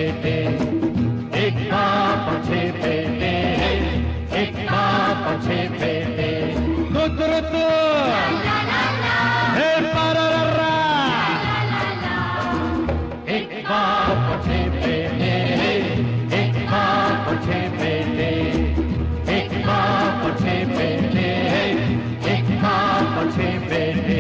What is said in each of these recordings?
बेटे, एक बाप और 6 बेटे, एक बाप और 6 बेटे। कुतुरुतु हे परररा, एक बाप और 6 बेटे, एक बाप और 6 बेटे, एक बाप और 6 बेटे, एक बाप और 6 बेटे।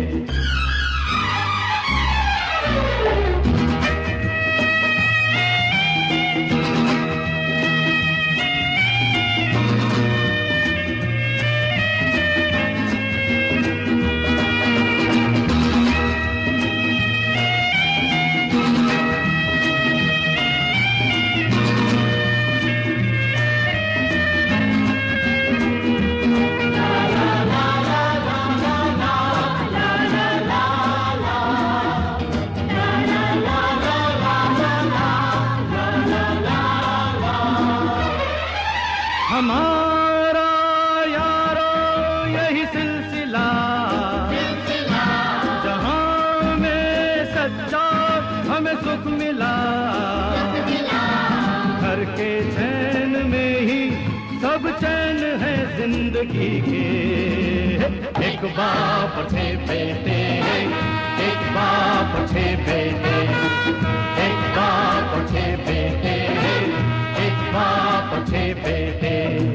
हमारा यारो यही सिलसिला, जहां में सच्चा हमें सुख मिला, घर के चैन में ही सब चैन है जिंदगी के। एक बाप और 6 बेटे, एक बाप और 6 बेटे, एक बाप और 6 बेटे, एक बाप और 6 बेटे।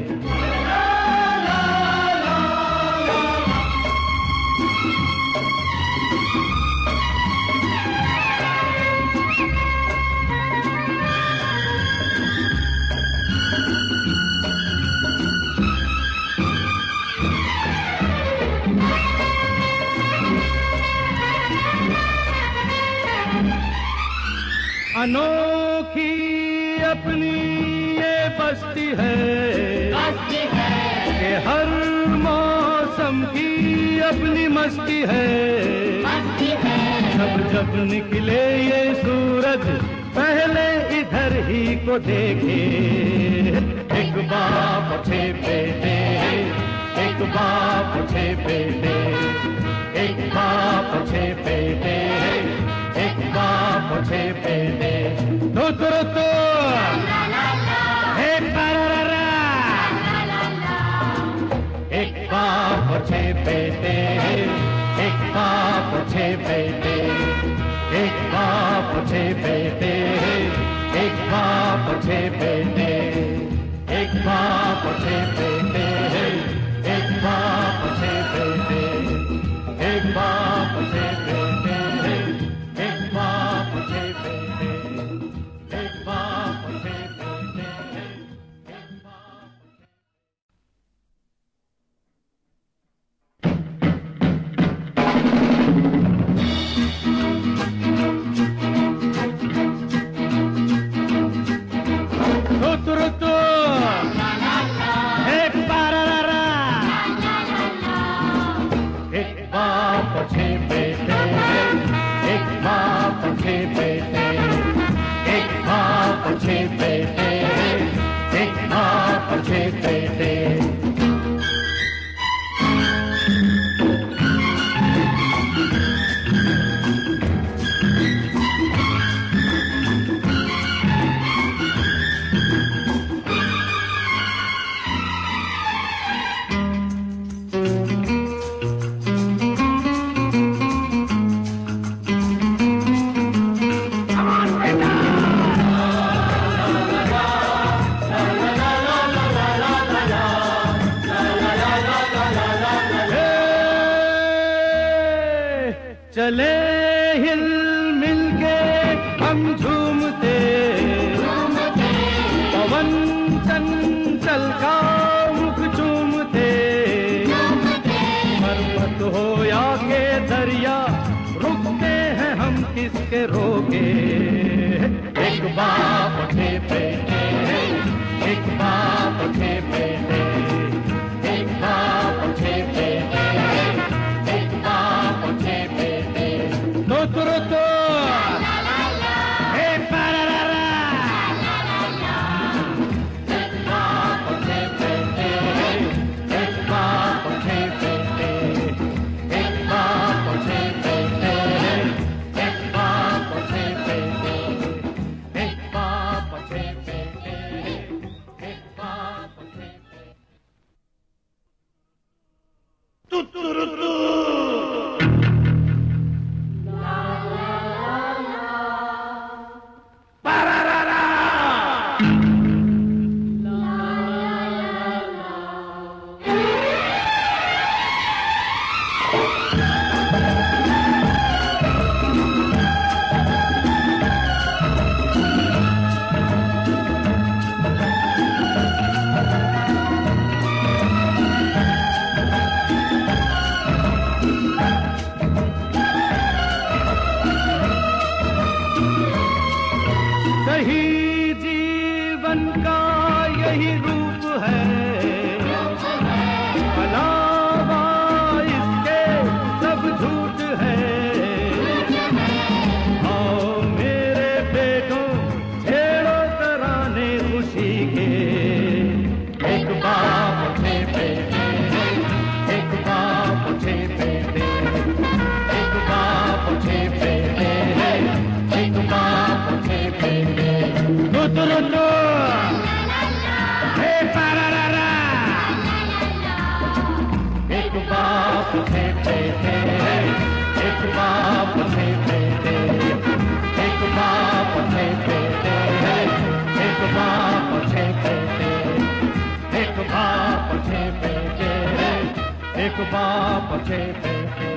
अनोखी अपनी ये बस्ती है, कि हर मौसम की अपनी मस्ती है। जब निकले ये सूरज पहले इधर ही को देखे। एक बाप और 6 बेटे, एक बाप और 6 बेटे, एक बाप और 6 बेटे, एक बाप और 6 बेटे। तुतुरुतु हे परररा, एक बाप और 6 बेटे, एक बाप और 6 बेटे, एक बाप और 6 बेटे, एक बाप और 6 बेटे, एक बाप और 6 बेटे, एक बाप और 6 बेटे, एक बाप और 6 बेटे, एक बाप और 6 बेटे, एक बाप और 6 बेटे, एक बाप। तुतुरुतु हे परररा, एक बाप और 6 बेटे, एक बाप और 6 बेटे, एक बाप और 6 बेटे, एक बाप और 6 बेटे। चले हिल मिल के हम झूमते, पवन चंचल का मुख चूमते, पर्वत हो या के दरिया रुकते हैं हम किसके रोके। एक बाप और 6 बेटे, एक बाप और 6 बेटे, एक बाप और 6 बेटे, एक बाप और 6 बेटे। तुतुरुतु हे परररा, एक बाप और 6 बेटे, एक बाप और 6 बेटे, एक बाप और 6 बेटे, एक बाप और 6 बेटे। यही जीवन का यही रूप है, अलावा इसके सब झूठ है। आओ मेरे बेटों छेड़ो तराने खुशी के, एक बाप थे बेटे, एक बाप थे बेटे, एक बाप थे बेटे, एक बाप थे बेटे। रुतु हे पारारा, एक बाप थे बेटे, एक बाप थे बेटे, एक बाप थे बेटे, एक बाप थे बेटे, एक बाप थे बेटे, एक बाप थे बेटे।